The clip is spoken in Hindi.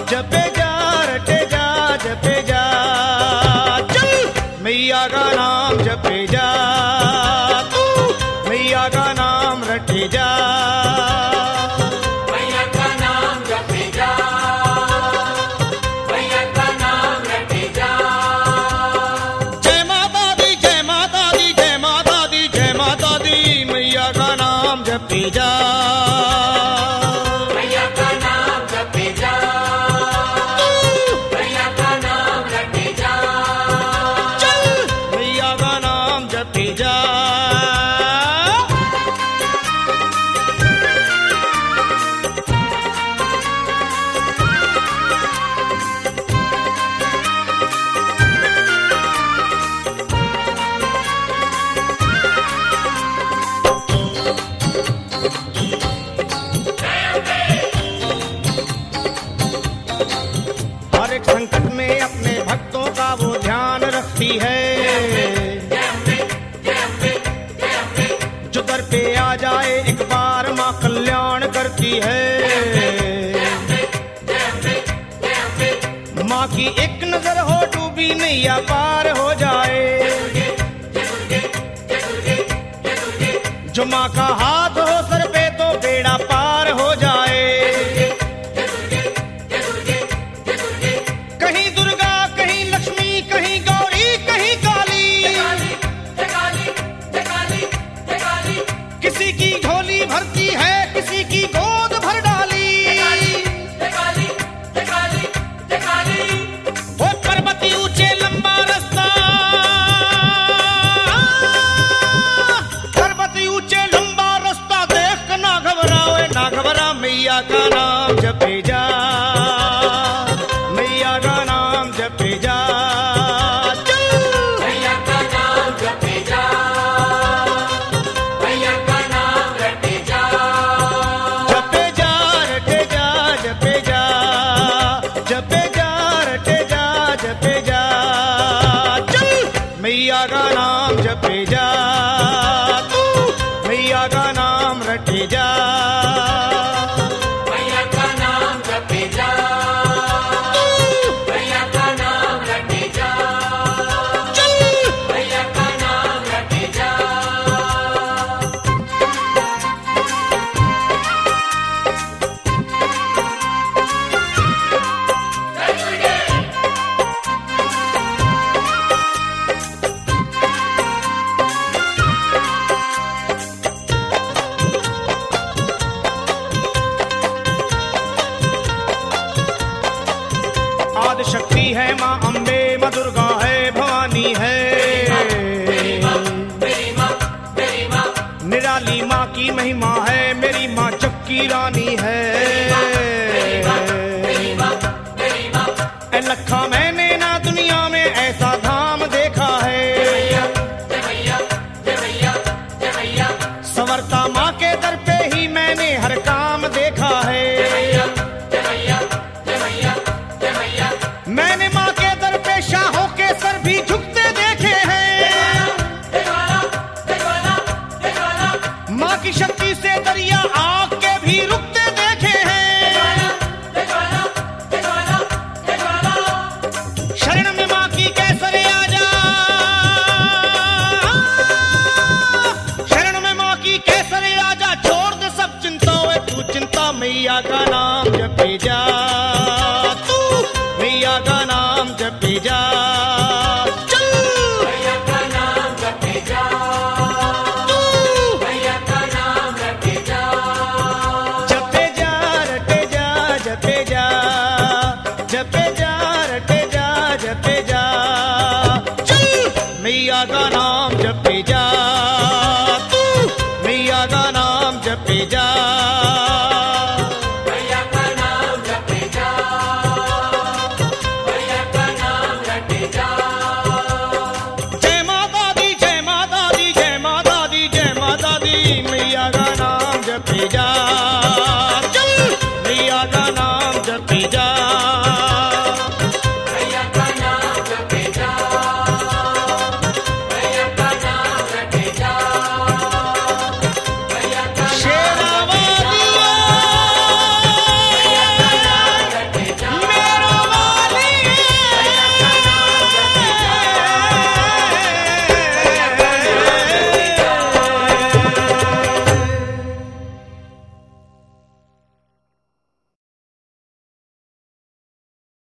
जपे जा रटे जा जपे जा, चल मैया का नाम जपे जा, तू मैया का नाम रटे जा, मैया का नाम जपे जा, मैया का नाम रटे जा। जय माता दी जय माता दी जय माता दी जय माता दी, मैया का नाम जपे जा, मैया का नाम जपे जा, मैया का नाम रटे जा, चल मैया का नाम जपे जा। हर एक संकट में अपने भक्तों का वो ध्यान रखती है, जो दर पे आ जाए एक बार माँ कल्याण करती है। माँ की एक नजर हो डूबी नैया पार हो जाए, जो माँ का हाथ हो सर पे तो बेड़ा पार हो जाए। कहीं दुर्गा कहीं लक्ष्मी कहीं गौरी कहीं काली, किसी की झोली भरती है किसी की गोद भर डाली। वो पर्वती ऊंचे लंबा रास्ता, पर्वती ऊंचे लंबा रास्ता देख कर ना घबराओ ना घबरा, मैया का नाम जपे जा, मैया का नाम जपे जा, चल मैया का नाम जपे जा, मैया का नाम रटे जा, जपे जा रटे जा जपे जा, जपे जा रटे जा जपे जा, चल मैया का नाम जपे जा, तू मैया का नाम रटे जा, मैया का नाम जपे जा, मैया का नाम रटे जा, चल मैया का नाम रटे जा। आदि शक्ति है माँ अम्बे माँ दुर्गा है भवानी है, निराली माँ की महिमा है मेरी माँ जग की रानी है। ए लखा मैंने ना दुनिया में ऐसा धाम देखा है, संवरता माँ के दर पे ही मैंने हर काम देखा है। मैंने माँ के दर पे शाहों के सर भी झुकते देखे हैं, माँ की शक्ति से दरिया आग के भी रुकते देखे हैं। शरण में माँ की कैसरे आजा, शरण में माँ की कैसरे आजा, छोड़ दे सब चिंताओं तू चिंता मैया का नाम जपे जा, तू मैया का नाम जपे जा, चल मैया का नाम जपे जा, तू मैया का नाम रटे जा, जपे जा रटे जा जपे जा, जपे जा रटे जा जपे जा, चल मैया का नाम जपे जा, तू मैया का नाम जपे जा, मैया का नाम जपे जा, मैया का नाम रटे जा। जय माता दी जय माता दी जय माता दी जय माता दी, मैया का नाम जपे जा, चल मैया का नाम जपे जा।